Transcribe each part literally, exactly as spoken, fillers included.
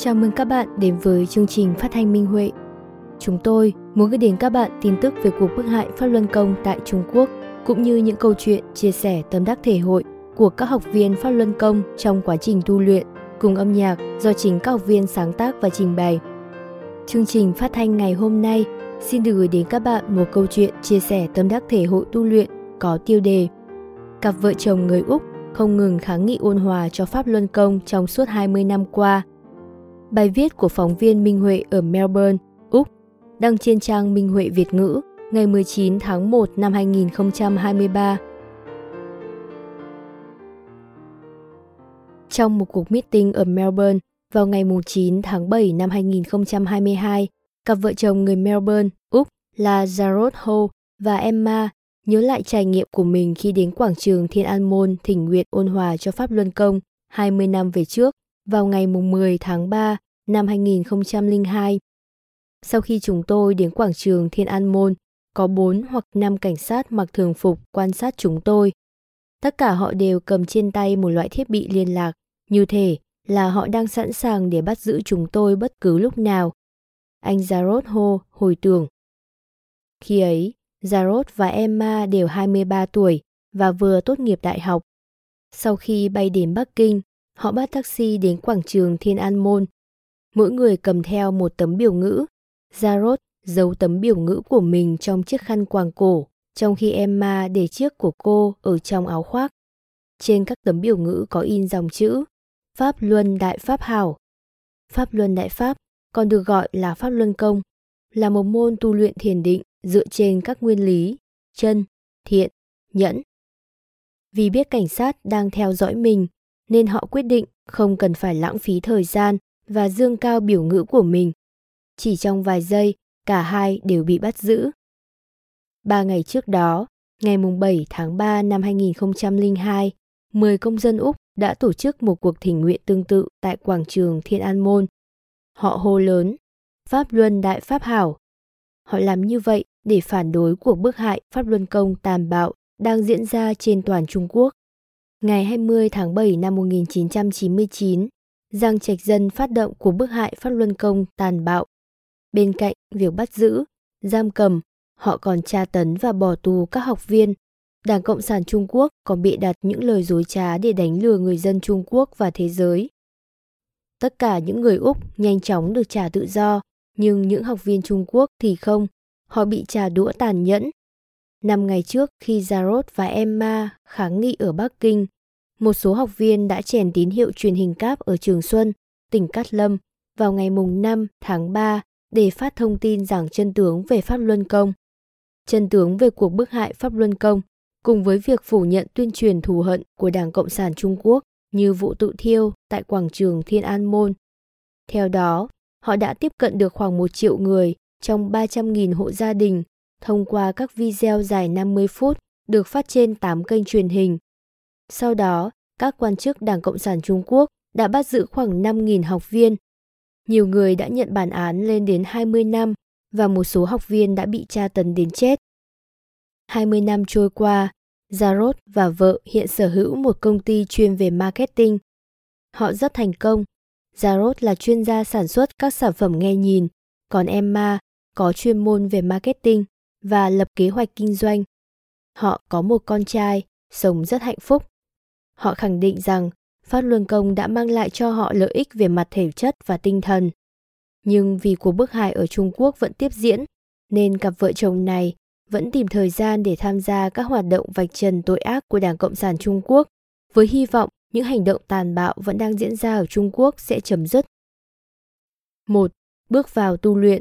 Chào mừng các bạn đến với chương trình phát thanh Minh Huệ. Chúng tôi muốn gửi đến các bạn tin tức về cuộc bức hại Pháp Luân Công tại Trung Quốc, cũng như những câu chuyện chia sẻ tâm đắc thể hội của các học viên Pháp Luân Công trong quá trình tu luyện, cùng âm nhạc do chính các học viên sáng tác và trình bày. Chương trình phát thanh ngày hôm nay xin được gửi đến các bạn một câu chuyện chia sẻ tâm đắc thể hội tu luyện có tiêu đề Cặp vợ chồng người Úc không ngừng kháng nghị ôn hòa cho Pháp Luân Công trong suốt hai mươi năm qua. Bài viết của phóng viên Minh Huệ ở Melbourne, Úc, đăng trên trang Minh Huệ Việt ngữ ngày mười chín tháng một năm hai nghìn không trăm hai mươi ba. Trong một cuộc meeting ở Melbourne vào ngày chín tháng bảy năm hai nghìn không trăm hai mươi hai, cặp vợ chồng người Melbourne, Úc là Jarrod Ho và Emma nhớ lại trải nghiệm của mình khi đến quảng trường Thiên An Môn thỉnh nguyện ôn hòa cho Pháp Luân Công hai mươi năm về trước vào ngày mười tháng ba năm hai nghìn không trăm lẻ hai. Sau khi chúng tôi đến quảng trường Thiên An Môn, có bốn hoặc năm cảnh sát mặc thường phục quan sát chúng tôi. Tất cả họ đều cầm trên tay một loại thiết bị liên lạc, như thể là họ đang sẵn sàng để bắt giữ chúng tôi bất cứ lúc nào. Anh Jarrod Ho hồi tưởng. Khi ấy, Jarrod và Emma đều hai mươi ba tuổi và vừa tốt nghiệp đại học. Sau khi bay đến Bắc Kinh, họ bắt taxi đến quảng trường Thiên An Môn. Mỗi người cầm theo một tấm biểu ngữ. Jarrod giấu tấm biểu ngữ của mình trong chiếc khăn quàng cổ, trong khi Emma để chiếc của cô ở trong áo khoác. Trên các tấm biểu ngữ có in dòng chữ Pháp Luân Đại Pháp Hảo. Pháp Luân Đại Pháp, còn được gọi là Pháp Luân Công, là một môn tu luyện thiền định dựa trên các nguyên lý chân, thiện, nhẫn. Vì biết cảnh sát đang theo dõi mình, nên họ quyết định không cần phải lãng phí thời gian và dương cao biểu ngữ của mình. Chỉ trong vài giây, cả hai đều bị bắt giữ. Ba ngày trước đó, ngày bảy tháng ba năm hai nghìn không trăm lẻ hai, mười công dân Úc đã tổ chức một cuộc thỉnh nguyện tương tự tại quảng trường Thiên An Môn. Họ hô lớn, Pháp Luân Đại Pháp Hảo. Họ làm như vậy để phản đối cuộc bức hại Pháp Luân Công tàn bạo đang diễn ra trên toàn Trung Quốc. Ngày hai mươi tháng bảy năm một nghìn chín trăm chín mươi chín, Giang Trạch Dân phát động cuộc bức hại Pháp Luân Công tàn bạo. Bên cạnh việc bắt giữ, giam cầm, họ còn tra tấn và bỏ tù các học viên. Đảng Cộng sản Trung Quốc còn bịa đặt những lời dối trá để đánh lừa người dân Trung Quốc và thế giới. Tất cả những người Úc nhanh chóng được trả tự do, nhưng những học viên Trung Quốc thì không, họ bị trả đũa tàn nhẫn. Năm ngày trước khi Jarrod và Emma kháng nghị ở Bắc Kinh, một số học viên đã chèn tín hiệu truyền hình cáp ở Trường Xuân, tỉnh Cát Lâm vào ngày năm tháng ba để phát thông tin rằng chân tướng về Pháp Luân Công. Chân tướng về cuộc bức hại Pháp Luân Công, cùng với việc phủ nhận tuyên truyền thù hận của Đảng Cộng sản Trung Quốc như vụ tự thiêu tại quảng trường Thiên An Môn. Theo đó, họ đã tiếp cận được khoảng một triệu người trong ba trăm nghìn hộ gia đình thông qua các video dài năm mươi phút được phát trên tám kênh truyền hình. Sau đó, các quan chức Đảng Cộng sản Trung Quốc đã bắt giữ khoảng năm nghìn học viên. Nhiều người đã nhận bản án lên đến hai mươi năm và một số học viên đã bị tra tấn đến chết. hai mươi năm trôi qua, Jarrod và vợ hiện sở hữu một công ty chuyên về marketing. Họ rất thành công. Jarrod là chuyên gia sản xuất các sản phẩm nghe nhìn, còn Emma có chuyên môn về marketing và lập kế hoạch kinh doanh. Họ có một con trai, sống rất hạnh phúc. Họ khẳng định rằng Pháp Luân Công đã mang lại cho họ lợi ích về mặt thể chất và tinh thần. Nhưng vì cuộc bức hại ở Trung Quốc vẫn tiếp diễn, nên cặp vợ chồng này vẫn tìm thời gian để tham gia các hoạt động vạch trần tội ác của Đảng Cộng sản Trung Quốc, với hy vọng những hành động tàn bạo vẫn đang diễn ra ở Trung Quốc sẽ chấm dứt. một. Bước vào tu luyện.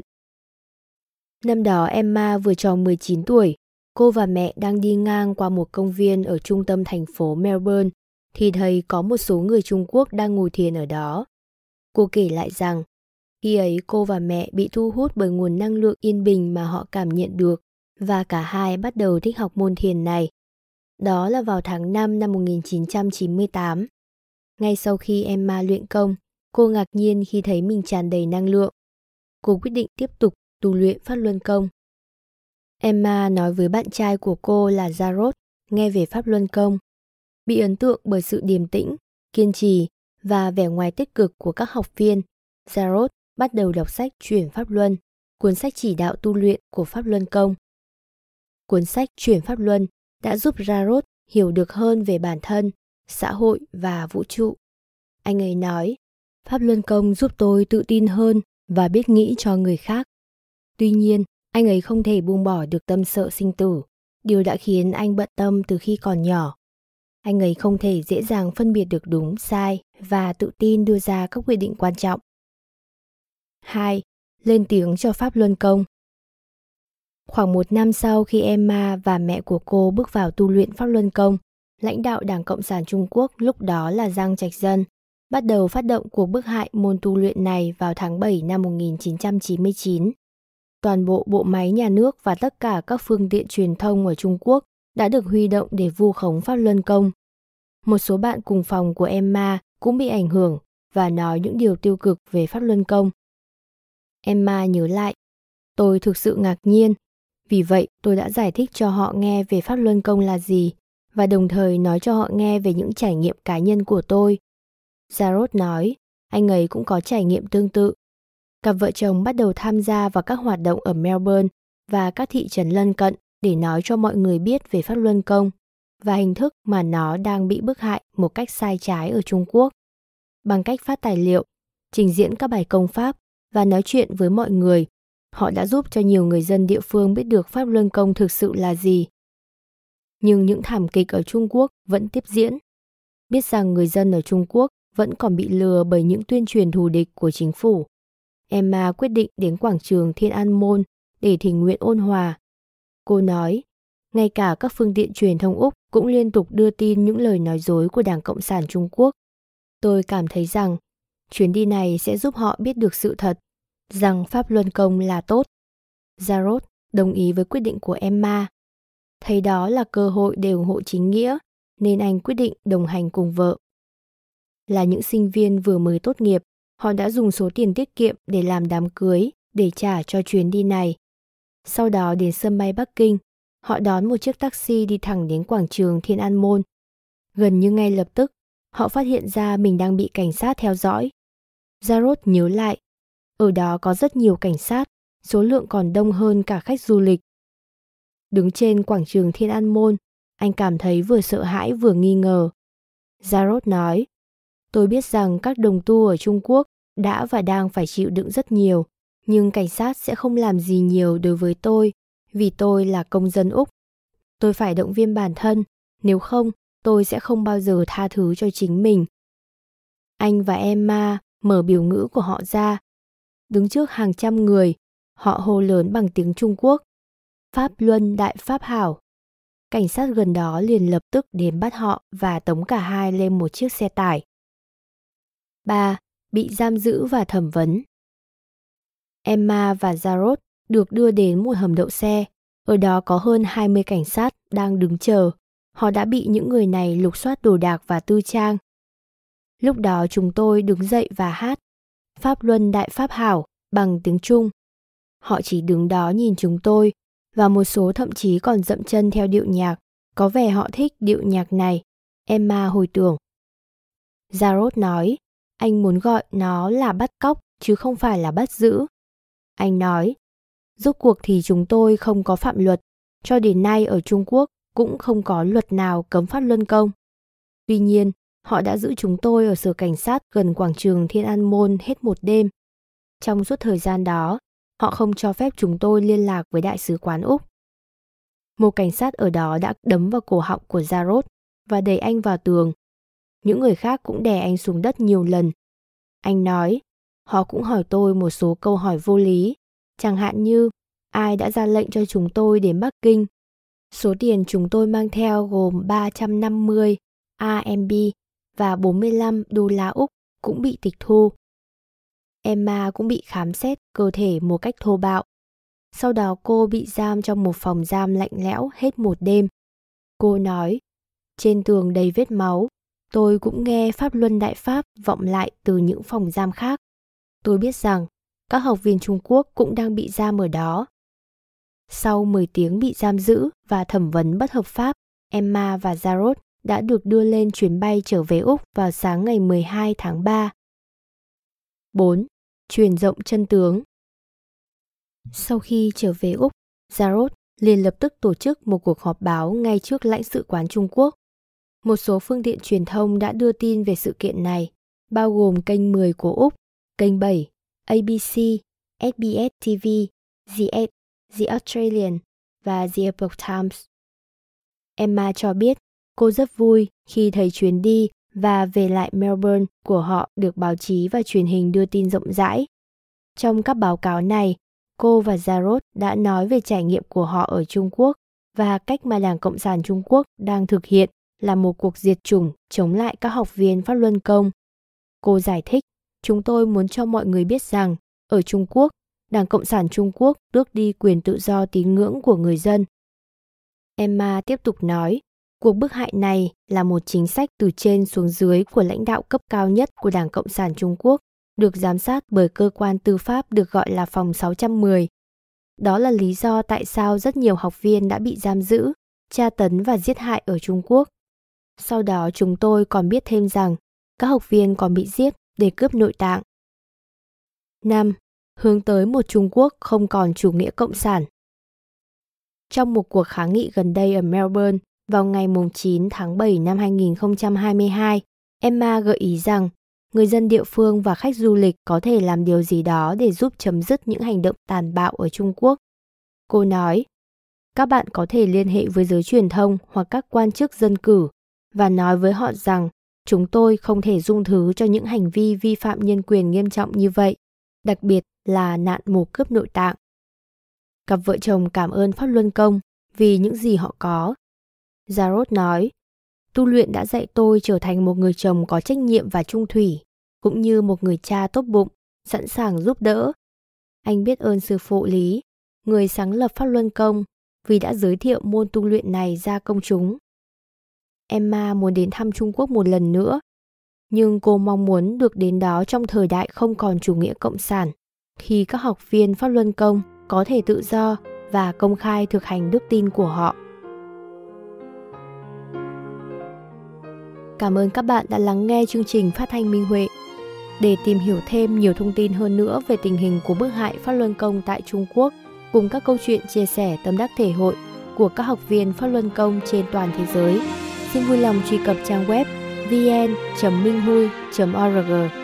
Năm đó Emma vừa tròn mười chín tuổi, cô và mẹ đang đi ngang qua một công viên ở trung tâm thành phố Melbourne, thì thấy có một số người Trung Quốc đang ngồi thiền ở đó. Cô kể lại rằng, khi ấy cô và mẹ bị thu hút bởi nguồn năng lượng yên bình mà họ cảm nhận được, và cả hai bắt đầu thích học môn thiền này. Đó là vào tháng năm năm một nghìn chín trăm chín mươi tám. Ngay sau khi Emma luyện công, cô ngạc nhiên khi thấy mình tràn đầy năng lượng. Cô quyết định tiếp tục tu luyện Pháp Luân Công. Emma nói với bạn trai của cô là Jarrod nghe về Pháp Luân Công. Bị ấn tượng bởi sự điềm tĩnh, kiên trì và vẻ ngoài tích cực của các học viên, Jarrod bắt đầu đọc sách Chuyển Pháp Luân, cuốn sách chỉ đạo tu luyện của Pháp Luân Công. Cuốn sách Chuyển Pháp Luân đã giúp Jarrod hiểu được hơn về bản thân, xã hội và vũ trụ. Anh ấy nói, Pháp Luân Công giúp tôi tự tin hơn và biết nghĩ cho người khác. Tuy nhiên, anh ấy không thể buông bỏ được tâm sợ sinh tử, điều đã khiến anh bận tâm từ khi còn nhỏ. Anh ấy không thể dễ dàng phân biệt được đúng, sai và tự tin đưa ra các quyết định quan trọng. hai. Lên tiếng cho Pháp Luân Công. Khoảng một năm sau khi Emma và mẹ của cô bước vào tu luyện Pháp Luân Công, lãnh đạo Đảng Cộng sản Trung Quốc lúc đó là Giang Trạch Dân bắt đầu phát động cuộc bức hại môn tu luyện này vào tháng bảy năm một nghìn chín trăm chín mươi chín. Toàn bộ bộ máy nhà nước và tất cả các phương tiện truyền thông ở Trung Quốc đã được huy động để vu khống Pháp Luân Công. Một số bạn cùng phòng của Emma cũng bị ảnh hưởng và nói những điều tiêu cực về Pháp Luân Công. Emma nhớ lại, tôi thực sự ngạc nhiên. Vì vậy, tôi đã giải thích cho họ nghe về Pháp Luân Công là gì và đồng thời nói cho họ nghe về những trải nghiệm cá nhân của tôi. Jarrod nói, anh ấy cũng có trải nghiệm tương tự. Cặp vợ chồng bắt đầu tham gia vào các hoạt động ở Melbourne và các thị trấn lân cận để nói cho mọi người biết về Pháp Luân Công và hình thức mà nó đang bị bức hại một cách sai trái ở Trung Quốc. Bằng cách phát tài liệu, trình diễn các bài công pháp và nói chuyện với mọi người, họ đã giúp cho nhiều người dân địa phương biết được Pháp Luân Công thực sự là gì. Nhưng những thảm kịch ở Trung Quốc vẫn tiếp diễn. Biết rằng người dân ở Trung Quốc vẫn còn bị lừa bởi những tuyên truyền thù địch của chính phủ, Emma quyết định đến quảng trường Thiên An Môn để thỉnh nguyện ôn hòa. Cô nói, ngay cả các phương tiện truyền thông Úc cũng liên tục đưa tin những lời nói dối của Đảng Cộng sản Trung Quốc. Tôi cảm thấy rằng chuyến đi này sẽ giúp họ biết được sự thật, rằng Pháp Luân Công là tốt. Jarrod đồng ý với quyết định của Emma. Thấy đó là cơ hội để ủng hộ chính nghĩa, nên anh quyết định đồng hành cùng vợ. Là những sinh viên vừa mới tốt nghiệp, họ đã dùng số tiền tiết kiệm để làm đám cưới, để trả cho chuyến đi này. Sau đó đến sân bay Bắc Kinh, họ đón một chiếc taxi đi thẳng đến quảng trường Thiên An Môn. Gần như ngay lập tức, họ phát hiện ra mình đang bị cảnh sát theo dõi. Jarrod nhớ lại, ở đó có rất nhiều cảnh sát, số lượng còn đông hơn cả khách du lịch. Đứng trên quảng trường Thiên An Môn, anh cảm thấy vừa sợ hãi vừa nghi ngờ. Jarrod nói, tôi biết rằng các đồng tu ở Trung Quốc đã và đang phải chịu đựng rất nhiều, nhưng cảnh sát sẽ không làm gì nhiều đối với tôi, vì tôi là công dân Úc. Tôi phải động viên bản thân, nếu không, tôi sẽ không bao giờ tha thứ cho chính mình. Anh và Emma mở biểu ngữ của họ ra. Đứng trước hàng trăm người, họ hô lớn bằng tiếng Trung Quốc, Pháp Luân Đại Pháp Hảo. Cảnh sát gần đó liền lập tức đến bắt họ và tống cả hai lên một chiếc xe tải. ba. Bị giam giữ và thẩm vấn. Emma và Jarrod được đưa đến một hầm đậu xe. Ở đó có hơn hai mươi cảnh sát đang đứng chờ. Họ đã bị những người này lục soát đồ đạc và tư trang. Lúc đó chúng tôi đứng dậy và hát Pháp Luân Đại Pháp Hảo bằng tiếng Trung. Họ chỉ đứng đó nhìn chúng tôi, và một số thậm chí còn dậm chân theo điệu nhạc. Có vẻ họ thích điệu nhạc này, Emma hồi tưởng. Jarrod nói, anh muốn gọi nó là bắt cóc chứ không phải là bắt giữ. Anh nói, rốt cuộc thì chúng tôi không có phạm luật, cho đến nay ở Trung Quốc cũng không có luật nào cấm Pháp Luân Công. Tuy nhiên, họ đã giữ chúng tôi ở sở cảnh sát gần quảng trường Thiên An Môn hết một đêm. Trong suốt thời gian đó, họ không cho phép chúng tôi liên lạc với Đại sứ quán Úc. Một cảnh sát ở đó đã đấm vào cổ họng của Jarrod và đẩy anh vào tường. Những người khác cũng đè anh xuống đất nhiều lần. Anh nói, họ cũng hỏi tôi một số câu hỏi vô lý, chẳng hạn như ai đã ra lệnh cho chúng tôi đến Bắc Kinh. Số tiền chúng tôi mang theo gồm ba trăm năm mươi a em bê và bốn mươi lăm đô la Úc cũng bị tịch thu. Emma cũng bị khám xét cơ thể một cách thô bạo. Sau đó cô bị giam trong một phòng giam lạnh lẽo hết một đêm. Cô nói, trên tường đầy vết máu, tôi cũng nghe Pháp Luân Đại Pháp vọng lại từ những phòng giam khác. Tôi biết rằng các học viên Trung Quốc cũng đang bị giam ở đó. Sau mười tiếng bị giam giữ và thẩm vấn bất hợp pháp, Emma và Jarrod đã được đưa lên chuyến bay trở về Úc vào sáng ngày mười hai tháng ba. bốn. truyền rộng chân tướng. Sau khi trở về Úc, Jarrod liền lập tức tổ chức một cuộc họp báo ngay trước lãnh sự quán Trung Quốc. Một số phương tiện truyền thông đã đưa tin về sự kiện này, bao gồm kênh mười của Úc, kênh bảy, A B C, S B S T V, The Edge, The Australian và The Epoch Times. Emma cho biết cô rất vui khi thấy chuyến đi và về lại Melbourne của họ được báo chí và truyền hình đưa tin rộng rãi. Trong các báo cáo này, cô và Jarrod đã nói về trải nghiệm của họ ở Trung Quốc và cách mà Đảng Cộng sản Trung Quốc đang thực hiện là một cuộc diệt chủng chống lại các học viên Pháp Luân Công. Cô giải thích, chúng tôi muốn cho mọi người biết rằng, ở Trung Quốc, Đảng Cộng sản Trung Quốc tước đi quyền tự do tín ngưỡng của người dân. Emma tiếp tục nói, cuộc bức hại này là một chính sách từ trên xuống dưới của lãnh đạo cấp cao nhất của Đảng Cộng sản Trung Quốc, được giám sát bởi cơ quan tư pháp được gọi là Phòng sáu trăm mười. Đó là lý do tại sao rất nhiều học viên đã bị giam giữ, tra tấn và giết hại ở Trung Quốc. Sau đó chúng tôi còn biết thêm rằng các học viên còn bị giết để cướp nội tạng. năm. Hướng tới một Trung Quốc không còn chủ nghĩa cộng sản. Trong một cuộc kháng nghị gần đây ở Melbourne vào ngày chín tháng bảy năm hai nghìn không trăm hai mươi hai, Emma gợi ý rằng người dân địa phương và khách du lịch có thể làm điều gì đó để giúp chấm dứt những hành động tàn bạo ở Trung Quốc. Cô nói, các bạn có thể liên hệ với giới truyền thông hoặc các quan chức dân cử và nói với họ rằng chúng tôi không thể dung thứ cho những hành vi vi phạm nhân quyền nghiêm trọng như vậy, đặc biệt là nạn mổ cướp nội tạng. Cặp vợ chồng cảm ơn Pháp Luân Công vì những gì họ có. Jarrod nói, tu luyện đã dạy tôi trở thành một người chồng có trách nhiệm và trung thủy, cũng như một người cha tốt bụng, sẵn sàng giúp đỡ. Anh biết ơn sư phụ Lý, người sáng lập Pháp Luân Công, vì đã giới thiệu môn tu luyện này ra công chúng. Emma muốn đến thăm Trung Quốc một lần nữa, nhưng cô mong muốn được đến đó trong thời đại không còn chủ nghĩa cộng sản, khi các học viên Pháp Luân Công có thể tự do và công khai thực hành đức tin của họ. Cảm ơn các bạn đã lắng nghe chương trình Phát thanh Minh Huệ. Để tìm hiểu thêm nhiều thông tin hơn nữa về tình hình của bức hại Pháp Luân Công tại Trung Quốc, cùng các câu chuyện chia sẻ tâm đắc thể hội của các học viên Pháp Luân Công trên toàn thế giới, xin vui lòng truy cập trang web vn chấm minh hui chấm org.